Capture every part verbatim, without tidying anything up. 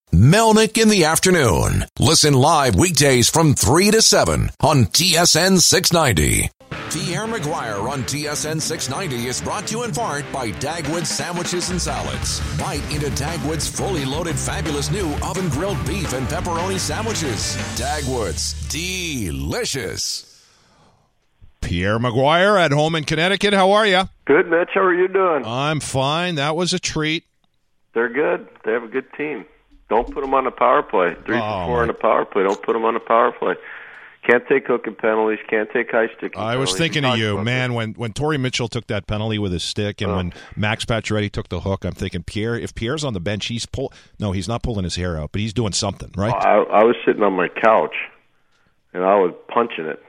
Melnick in the afternoon. Listen live weekdays from three to seven on T S N six ninety. Pierre Maguire on T S N six ninety is brought to you in part by Dagwood's Sandwiches and Salads. Bite into Dagwood's fully loaded fabulous new oven-grilled beef and pepperoni sandwiches. Dagwood's. Delicious. Pierre Maguire at home in Connecticut. How are you? Good, Mitch. How are you doing? I'm fine. That was a treat. They're good. They have a good team. Don't put them on the power play. Three Oh, for four my- on the power play. Don't put them on the power play. Can't take hooking penalties. Can't take high sticking I was penalties. thinking We of talked you, about man, when, when Torrey Mitchell took that penalty with his stick and Oh. when Max Pacioretty took the hook, I'm thinking, Pierre, if Pierre's on the bench, he's pull. No, he's not pulling his hair out, but he's doing something, right? that. I, I was sitting on my couch, and I was punching it.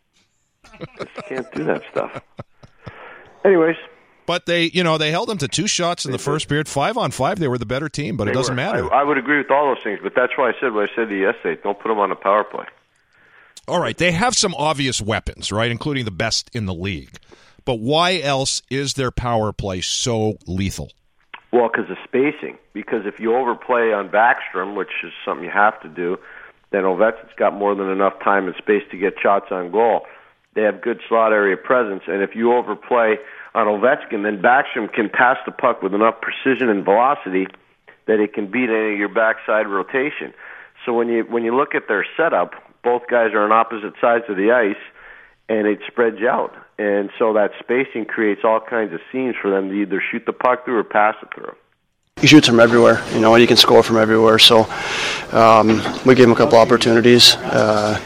Just can't do that stuff. Anyways. But they, you know, they held them to two shots in the first period. Five on five, they were the better team, but it They doesn't were. matter. I, I would agree with all those things, but that's why I said what I said to you yesterday. Don't put them on the power play. All right, they have some obvious weapons, right, including the best in the league. But why else is their power play so lethal? Well, because of spacing. Because if you overplay on Backstrom, which is something you have to do, then Ovechkin's got more than enough time and space to get shots on goal. They have good slot area presence, and if you overplay on Ovechkin, then Backstrom can pass the puck with enough precision and velocity that it can beat any of your backside rotation. So when you when you look at their setup, both guys are on opposite sides of the ice, and it spreads you out. And so that spacing creates all kinds of seams for them to either shoot the puck through or pass it through. He shoots from everywhere, you know, and he can score from everywhere. So um, we gave him a couple opportunities, uh,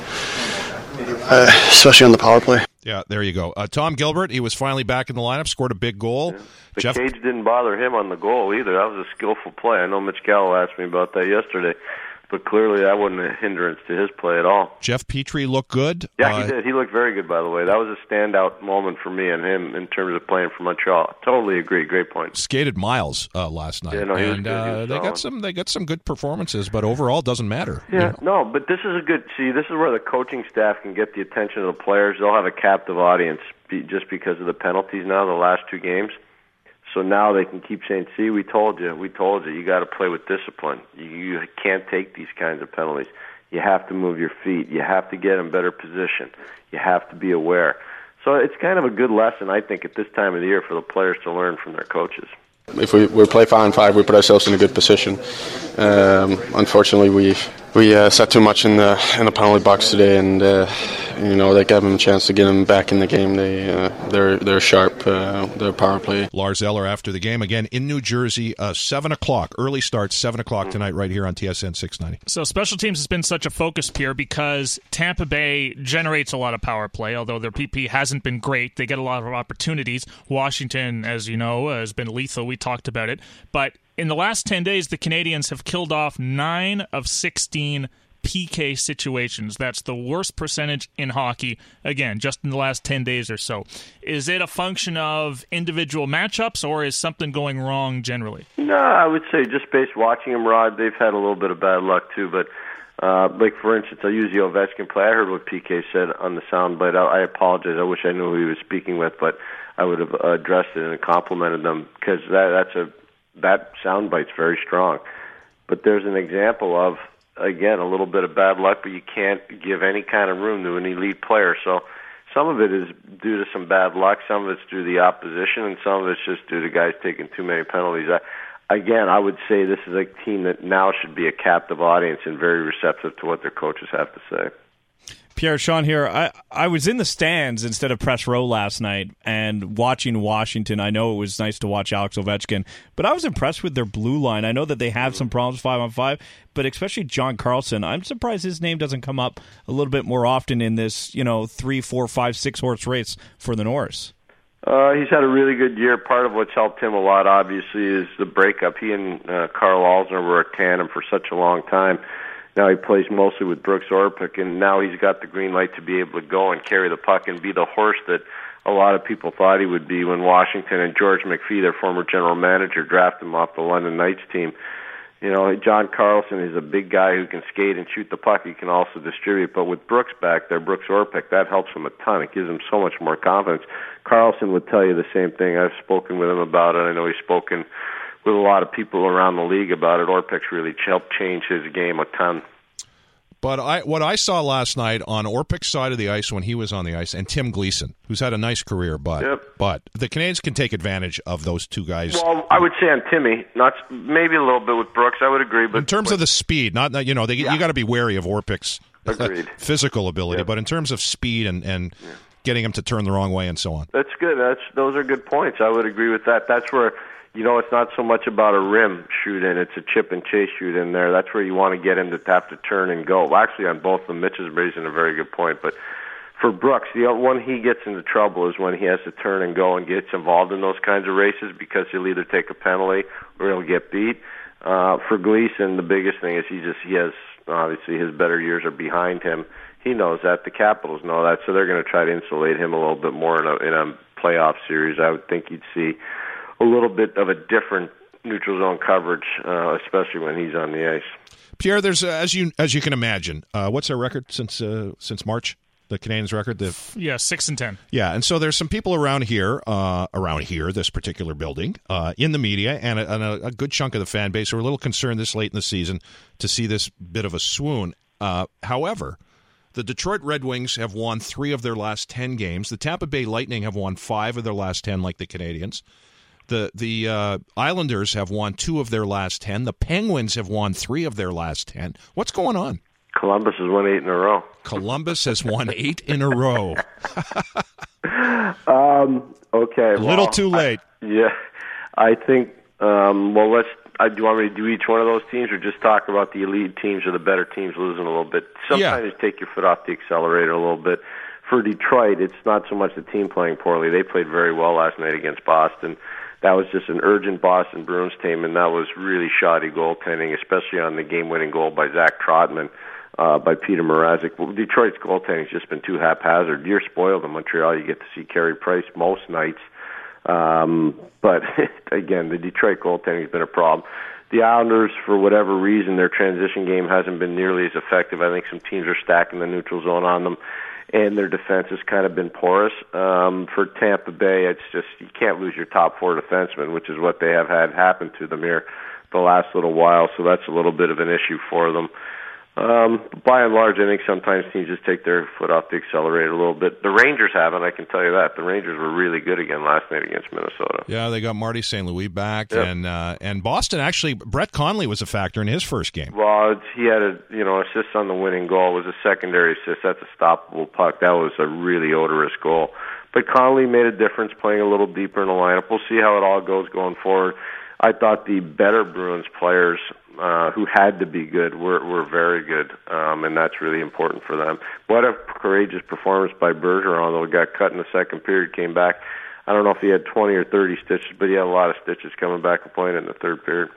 uh, especially on the power play. Yeah, there you go. Uh, Tom Gilbert, he was finally back in the lineup, scored a big goal. Yeah. The Jeff cage didn't bother him on the goal either. That was a skillful play. I know Mitch Gallo asked me about that yesterday, but clearly that wasn't a hindrance to his play at all. Jeff Petrie looked good. Yeah, uh, he did. He looked very good, by the way. That was a standout moment for me and him in terms of playing for Montreal. Totally agree. Great point. Skated miles uh, last night, Yeah, no, he was and good. He uh, was they got solid. some. They got some good performances, but overall, it doesn't matter. Yeah, you know? no, but this is a good. See, this is where the coaching staff can get the attention of the players. They'll have a captive audience be, just because of the penalties now, the last two games. So now they can keep saying, "See, we told you, we told you. You got to play with discipline. You, you can't take these kinds of penalties. You have to move your feet. You have to get in better position. You have to be aware." So it's kind of a good lesson, I think, at this time of the year for the players to learn from their coaches. If we, we play five on five, we put ourselves in a good position. Um, unfortunately, we we uh, sat too much in the in the penalty box today, and uh, you know they gave them a chance to get them back in the game. They uh, they're they're sharp. Uh, their power play. Lars Eller after the game again in New Jersey, uh, seven o'clock early start, seven o'clock tonight, right here on T S N six ninety. So special teams has been such a focus, Pierre, because Tampa Bay generates a lot of power play. Although their P P hasn't been great, they get a lot of opportunities. Washington, as you know, has been lethal. We talked about it, but in the last ten days, the Canadians have killed off nine of sixteen P K situations. That's the worst percentage in hockey, again, just in the last ten days or so. Is it a function of individual matchups, or is something going wrong generally? No, I would say just based watching them, Rod, they've had a little bit of bad luck too. But uh, like for instance, I'll use the Ovechkin play. I heard what P K said on the soundbite. I, I apologize. I wish I knew who he was speaking with, but I would have addressed it and complimented them because that, that's a that soundbite's very strong. But there's an example of, again, a little bit of bad luck, but you can't give any kind of room to an elite player. So some of it is due to some bad luck, some of it's due to the opposition, and some of it's just due to guys taking too many penalties. I, again, I would say this is a team that now should be a captive audience and very receptive to what their coaches have to say. Pierre, Sean here. I, I was in the stands instead of press row last night and watching Washington. I know it was nice to watch Alex Ovechkin, but I was impressed with their blue line. I know that they have some problems five on five, but especially John Carlson. I'm surprised his name doesn't come up a little bit more often in this, you know, three, four, five, six horse race for the Norris. Uh, he's had a really good year. Part of what's helped him a lot, obviously, is the breakup. He and uh, Carl Alsner were a tandem for such a long time. Now he plays mostly with Brooks Orpik, and now he's got the green light to be able to go and carry the puck and be the horse that a lot of people thought he would be when Washington and George McPhee, their former general manager, drafted him off the London Knights team. You know, John Carlson is a big guy who can skate and shoot the puck. He can also distribute. But with Brooks back there, Brooks Orpik, that helps him a ton. It gives him so much more confidence. Carlson would tell you the same thing. I've spoken with him about it. I know he's spoken with a lot of people around the league about it. Orpik's really helped change his game a ton. But I, what I saw last night on Orpik's side of the ice when he was on the ice, and Tim Gleason, who's had a nice career, but yep. but the Canadians can take advantage of those two guys. Well, I would say on Timmy, not maybe a little bit with Brooks. I would agree, but in terms but, of the speed, not you know, they, yeah. you got to be wary of Orpik's physical ability, yep. but in terms of speed and and yeah. getting him to turn the wrong way and so on, that's good. That's those are good points. I would agree with that. That's where. You know, it's not so much about a rim shoot in, it's a chip and chase shoot in there. That's where you want to get him to have to turn and go. Well, actually, on both of them, Mitch is raising a very good point. But for Brooks, the one he gets into trouble is when he has to turn and go and gets involved in those kinds of races because he'll either take a penalty or he'll get beat. Uh, for Gleason, the biggest thing is he just he has, obviously, his better years are behind him. He knows that. The Capitals know that, so they're going to try to insulate him a little bit more in a, in a playoff series. I would think you'd see a little bit of a different neutral zone coverage, uh, especially when he's on the ice. Pierre, there's uh, as you as you can imagine, uh, what's their record since uh, since March? The Canadians' record, the yeah, six and ten. Yeah, and so there's some people around here, uh, around here, this particular building, uh, in the media, and, a, and a, a good chunk of the fan base who are a little concerned this late in the season to see this bit of a swoon. Uh, however, the Detroit Red Wings have won three of their last ten games. The Tampa Bay Lightning have won five of their last ten, like the Canadians. The the uh, Islanders have won two of their last ten. The Penguins have won three of their last ten. What's going on? Columbus has won eight in a row. Columbus has won eight in a row. um, okay. A well, little too late. I, yeah. I think, um, well, let's, I, do you want me to do each one of those teams or just talk about the elite teams or the better teams losing a little bit? Sometimes yeah. you take your foot off the accelerator a little bit. For Detroit, it's not so much the team playing poorly. They played very well last night against Boston. That was just an urgent Boston Bruins team, and that was really shoddy goaltending, especially on the game-winning goal by Zach Trotman, uh, by Peter Mrazek. Well, Detroit's goaltending's just been too haphazard. You're spoiled in Montreal. You get to see Carey Price most nights. Um, but, again, the Detroit goaltending's been a problem. The Islanders, for whatever reason, their transition game hasn't been nearly as effective. I think some teams are stacking the neutral zone on them, and their defense has kind of been porous. Um, for Tampa Bay, it's just you can't lose your top four defensemen, which is what they have had happen to them here the last little while, so that's a little bit of an issue for them. Um, by and large, I think sometimes teams just take their foot off the accelerator a little bit. The Rangers haven't, I can tell you that. The Rangers were really good again last night against Minnesota. Yeah, they got Marty Saint Louis back, yep. and uh, and Boston actually. Brett Conley was a factor in his first game. Well, it's, he had a you know assist on the winning goal. It was a secondary assist. That's a stoppable puck. That was a really odorous goal. But Conley made a difference, playing a little deeper in the lineup. We'll see how it all goes going forward. I thought the better Bruins players uh, who had to be good were, were very good, um, and that's really important for them. What a courageous performance by Bergeron, though. He got cut in the second period, came back. I don't know if he had twenty or thirty stitches, but he had a lot of stitches coming back and playing in the third period.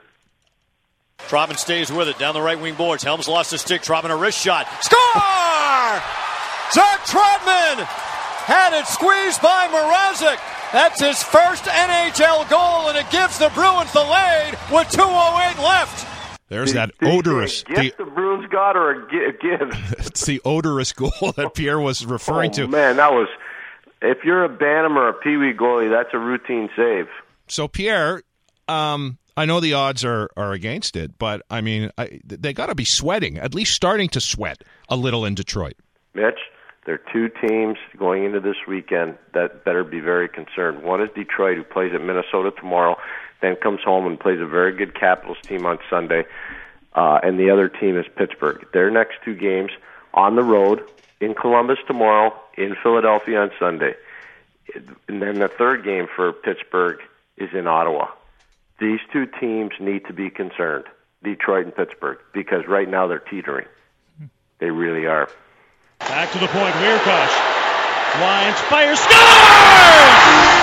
Trotman stays with it down the right wing boards. Helms lost his stick. Trotman a wrist shot. Score! Zach Trotman had it squeezed by Mrazek. That's his first N H L goal, and it gives the Bruins the lead with two oh eight left. There's did, that did odorous. Gift the, the Bruins got or a give? It's the odorous goal that Pierre was referring oh, to. Man, that was. If you're a Bantam or a Pee Wee goalie, that's a routine save. So Pierre, um, I know the odds are, are against it, but I mean, I, they got to be sweating, at least starting to sweat a little in Detroit. Mitch, there are two teams going into this weekend that better be very concerned. One is Detroit, who plays at Minnesota tomorrow, then comes home and plays a very good Capitals team on Sunday, uh, and the other team is Pittsburgh. Their next two games on the road, in Columbus tomorrow, in Philadelphia on Sunday. And then the third game for Pittsburgh is in Ottawa. These two teams need to be concerned, Detroit and Pittsburgh, because right now they're teetering. They really are. Back to the point, Weirkosh. Lions fire, scores!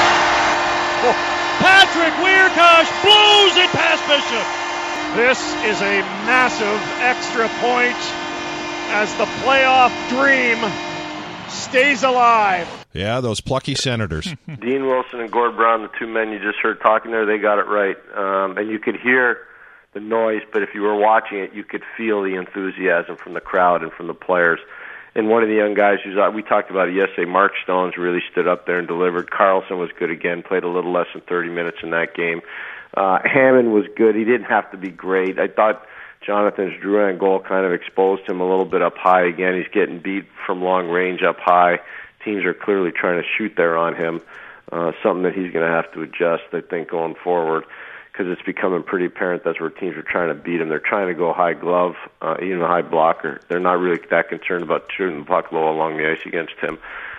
Oh, Patrick Weirkosh blows it past Bishop. This is a massive extra point as the playoff dream stays alive. Yeah, those plucky Senators. Dean Wilson and Gord Brown, the two men you just heard talking there, they got it right. Um, and you could hear the noise, but if you were watching it, you could feel the enthusiasm from the crowd and from the players. And one of the young guys who's we talked about it yesterday, Mark Stones, really stood up there and delivered. Carlson was good again, played a little less than thirty minutes in that game. Uh, Hammond was good. He didn't have to be great. I thought Jonathan's Drouin goal kind of exposed him a little bit up high again. He's getting beat from long range up high. Teams are clearly trying to shoot there on him, uh, something that he's going to have to adjust, I think, going forward, because it's becoming pretty apparent that's where teams are trying to beat him. They're trying to go high glove, uh, even a high blocker. They're not really that concerned about shooting the puck low along the ice against him.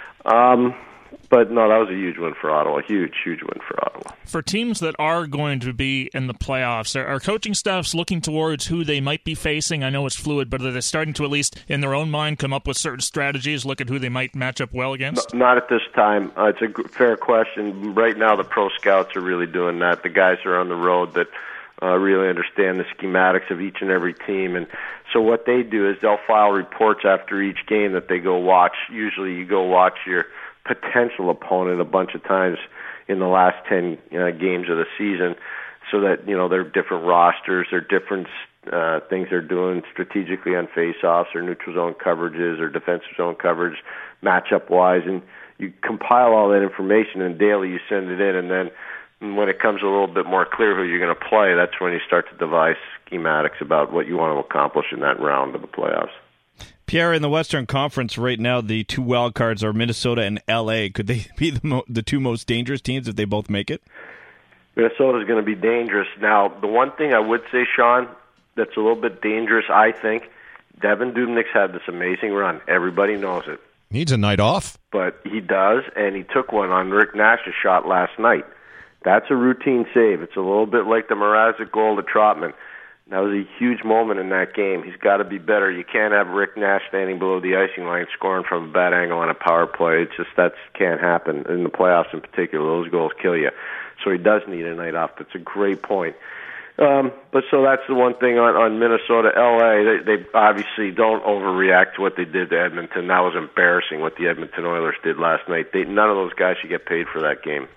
Um, but, no, that was a huge win for Ottawa, a huge, huge win for Ottawa. For teams that are going to be in the playoffs, are coaching staffs looking towards who they might be facing? I know it's fluid, but are they starting to at least, in their own mind, come up with certain strategies, look at who they might match up well against? Not at this time. Uh, it's a fair question. Right now, the pro scouts are really doing that. The guys are on the road that uh, really understand the schematics of each and every team. And so what they do is they'll file reports after each game that they go watch. Usually you go watch your potential opponent a bunch of times in the last ten uh, games of the season, so that, you know, they're different rosters, they're different uh, things they're doing strategically on face-offs or neutral zone coverages or defensive zone coverage, matchup-wise, and you compile all that information, and daily you send it in, and then when it comes a little bit more clear who you're going to play, that's when you start to devise schematics about what you want to accomplish in that round of the playoffs. Pierre, in the Western Conference right now, the two wild cards are Minnesota and L A. Could they be the, mo- the two most dangerous teams if they both make it? Minnesota's going to be dangerous. Now, the one thing I would say, Sean, that's a little bit dangerous, I think, Devin Dubnyk's had this amazing run. Everybody knows it. Needs a night off. But he does, and he took one on Rick Nash's shot last night. That's a routine save. It's a little bit like the Mrazek goal to Trotman. That was a huge moment in that game. He's got to be better. You can't have Rick Nash standing below the icing line scoring from a bad angle on a power play. It's just that can't happen. In the playoffs in particular, those goals kill you. So he does need a night off. That's a great point. Um, but so that's the one thing on, on Minnesota. L A, they, they obviously don't overreact to what they did to Edmonton. That was embarrassing what the Edmonton Oilers did last night. They, none of those guys should get paid for that game.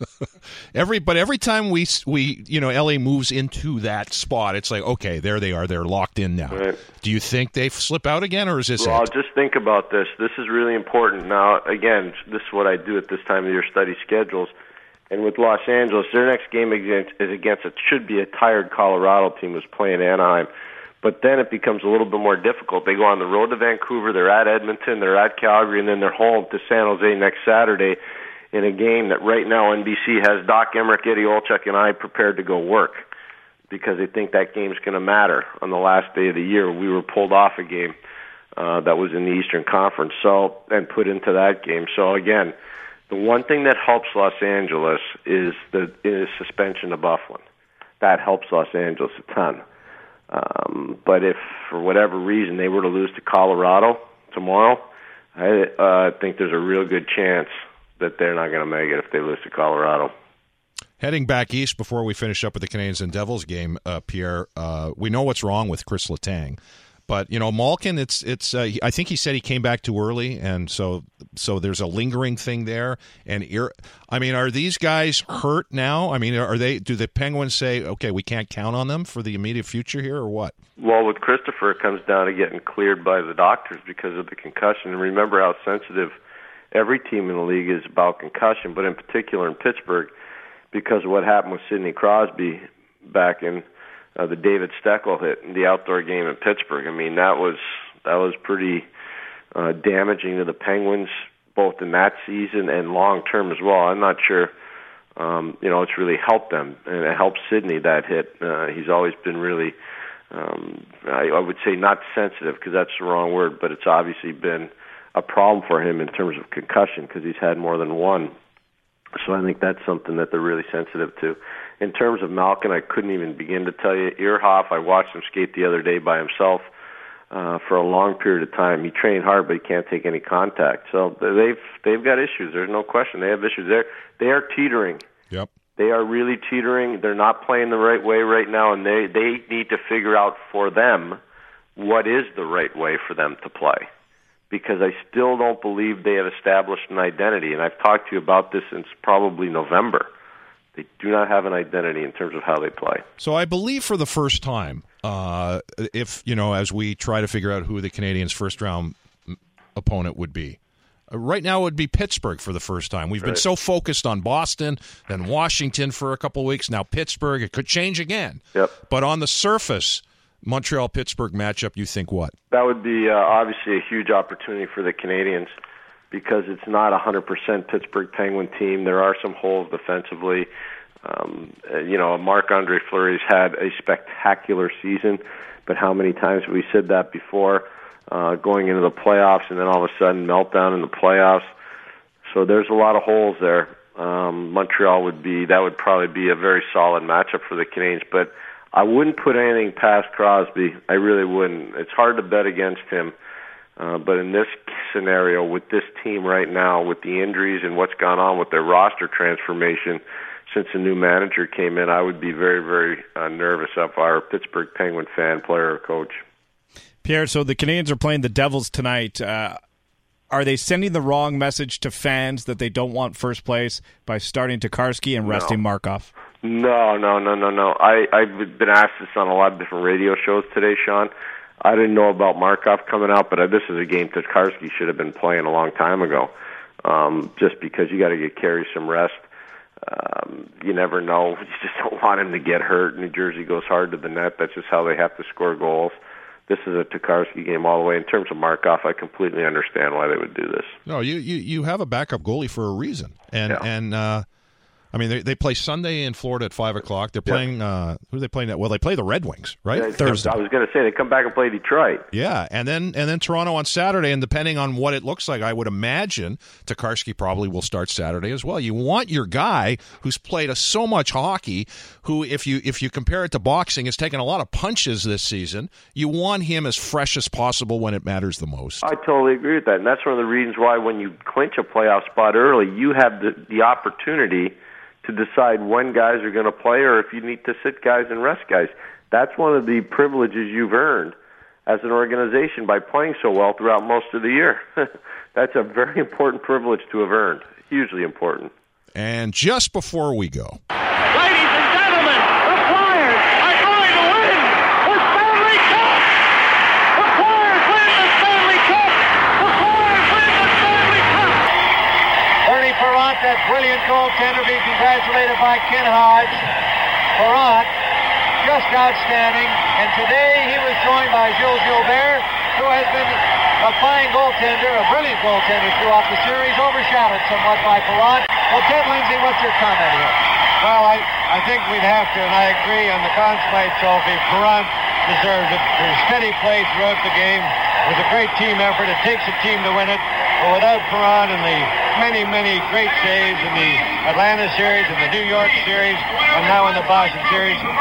every But every time we, we, you know, L A moves into that spot, it's like, okay, there they are. They're locked in now. Right. Do you think they slip out again, or is this well, it? Just think about this. This is really important. Now, again, this is what I do at this time of year, study schedules. And with Los Angeles, their next game against, is against it should be a tired Colorado team who's playing Anaheim. But then it becomes a little bit more difficult. They go on the road to Vancouver, they're at Edmonton, they're at Calgary, and then they're home to San Jose next Saturday in a game that right now N B C has Doc Emmerich, Eddie Olczyk, and I prepared to go work because they think that game's going to matter on the last day of the year. We were pulled off a game uh, that was in the Eastern Conference, so and put into that game. So again, the one thing that helps Los Angeles is the is suspension of Byfuglien. That helps Los Angeles a ton. Um, but if, for whatever reason, they were to lose to Colorado tomorrow, I uh, think there's a real good chance that they're not going to make it if they lose to Colorado. Heading back east before we finish up with the Canadiens and Devils game, uh, Pierre, uh, we know what's wrong with Chris Letang. But, you know, Malkin, it's it's. Uh, I think he said he came back too early, and so so there's a lingering thing there. And I mean, are these guys hurt now? I mean, are they? Do the Penguins say, okay, we can't count on them for the immediate future here, or what? Well, with Christopher, it comes down to getting cleared by the doctors because of the concussion. And remember how sensitive every team in the league is about concussion, but in particular in Pittsburgh, because of what happened with Sidney Crosby back in Uh, the David Steckel hit in the outdoor game in Pittsburgh. I mean, that was that was pretty uh, damaging to the Penguins, both in that season and long term as well. I'm not sure, um, you know, it's really helped them, and it helped Sidney, that hit. Uh, he's always been really, um, I, I would say not sensitive, because that's the wrong word, but it's obviously been a problem for him in terms of concussion, because he's had more than one. So I think that's something that they're really sensitive to. In terms of Malkin, I couldn't even begin to tell you. Earhoff, I watched him skate the other day by himself uh, for a long period of time. He trained hard, but he can't take any contact. So they've they've got issues. There's no question. They have issues. They're, they are teetering. Yep. They are really teetering. They're not playing the right way right now, and they, they need to figure out for them what is the right way for them to play. Because I still don't believe they have established an identity. And I've talked to you about this since probably November. They do not have an identity in terms of how they play. So I believe for the first time, uh, if, you know, as we try to figure out who the Canadiens' first-round opponent would be, Uh, right now it would be Pittsburgh for the first time. We've right. been so focused on Boston, then Washington for a couple of weeks, now Pittsburgh. It could change again. Yep. But on the surface, Montreal-Pittsburgh matchup, you think what? That would be uh, obviously a huge opportunity for the Canadians because it's not a one hundred percent Pittsburgh Penguin team. There are some holes defensively. Um, you know, Marc-Andre Fleury's had a spectacular season, but how many times have we said that before? Uh, going into the playoffs and then all of a sudden meltdown in the playoffs. So there's a lot of holes there. Um, Montreal would be, that would probably be a very solid matchup for the Canadiens, but I wouldn't put anything past Crosby. I really wouldn't. It's hard to bet against him. Uh, but in this scenario, with this team right now, with the injuries and what's gone on with their roster transformation since a new manager came in, I would be very, very uh, nervous if I were a Pittsburgh Penguin fan, player, or coach. Pierre, so the Canadiens are playing the Devils tonight. Uh, are they sending the wrong message to fans that they don't want first place by starting Tokarski and resting No. Markov? No, no, no, no, no. I, I've been asked this on a lot of different radio shows today, Sean. I didn't know about Markov coming out, but this is a game Tokarski should have been playing a long time ago, um, just because you got to get Carey some rest. Um, you never know. You just don't want him to get hurt. New Jersey goes hard to the net. That's just how they have to score goals. This is a Tokarski game all the way. In terms of Markov, I completely understand why they would do this. No, you, you, you have a backup goalie for a reason. And, Yeah. and uh, I mean, they, they play Sunday in Florida at five o'clock. They're playing, yeah. uh, who are they playing? Well, they play the Red Wings, right? Yeah, Thursday. I was going to say, they come back and play Detroit. Yeah, and then and then Toronto on Saturday, and depending on what it looks like, I would imagine Tokarski probably will start Saturday as well. You want your guy who's played a, so much hockey, who, if you if you compare it to boxing, has taken a lot of punches this season. You want him as fresh as possible when it matters the most. I totally agree with that, and that's one of the reasons why when you clinch a playoff spot early, you have the, the opportunity to decide when guys are going to play or if you need to sit guys and rest guys. That's one of the privileges you've earned as an organization by playing so well throughout most of the year. That's a very important privilege to have earned, hugely important. And just before we go, Ladies and gentlemen, the Flyers are going to win the Stanley Cup! The Flyers win the Stanley Cup! The Flyers win the Stanley Cup! Bernie Parent, that brilliant goaltender, being congratulated by Ken Hodge. Parent, just outstanding. And today he was joined by Gilles Gilbert, who has been a fine goaltender, a brilliant goaltender throughout the series, overshadowed somewhat by Parent. Well, Ted Lindsay, what's your comment here? Well, I, I think we'd have to, and I agree on the Conn Smythe Trophy. Parent deserves it for his steady play throughout the game. It was a great team effort. It takes a team to win it. But without Parent and the many, many great saves in the Atlanta series and the New York series and now in the Boston series. Bernie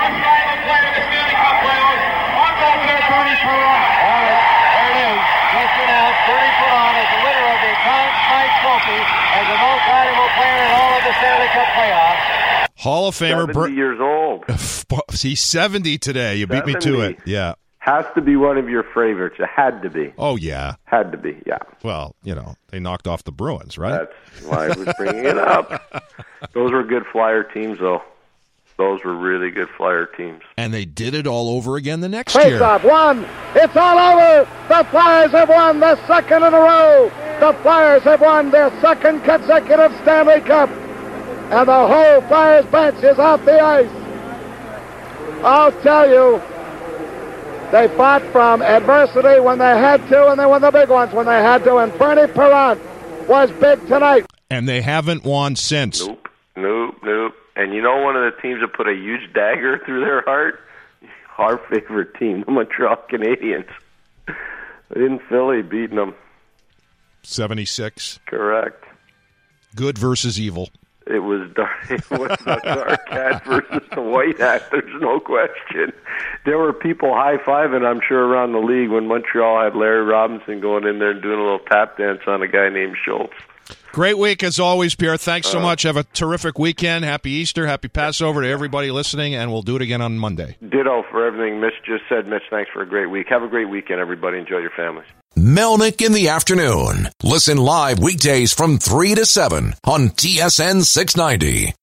Parent. All right, there it is. He's announced Bernie Parent as the winner of the Conn Smythe Trophy as the most valuable player in all of the Stanley Cup playoffs. Hall of Famer. seventy Ber- years old. He's seventy today. You beat me to seventy. it. Yeah. Has to be one of your favorites. It had to be. Oh, yeah. Had to be, yeah. Well, you know, they knocked off the Bruins, right? That's why I was bringing it up. Those were good Flyer teams, though. Those were really good Flyer teams. And they did it all over again the next Face year. off, one. It's all over. The Flyers have won the second in a row. The Flyers have won their second consecutive Stanley Cup. And the whole Flyers bench is off the ice. I'll tell you, they fought from adversity when they had to, and they won the big ones when they had to. And Bernie Parent was big tonight. And they haven't won since. Nope, nope, nope. And you know one of the teams that put a huge dagger through their heart? Our favorite team, the Montreal Canadiens. In Philly, beating them. seventy-six. Correct. Good versus evil. It was dark, it was the dark hat versus the white hat. There's no question. There were people high-fiving, I'm sure, around the league when Montreal had Larry Robinson going in there and doing a little tap dance on a guy named Schultz. Great week as always, Pierre. Thanks so Uh, much. Have a terrific weekend. Happy Easter. Happy Passover to everybody listening, and we'll do it again on Monday. Ditto for everything Mitch just said. Mitch, thanks for a great week. Have a great weekend, everybody. Enjoy your families. Melnick in the afternoon. Listen live weekdays from three to seven on T S N six ninety.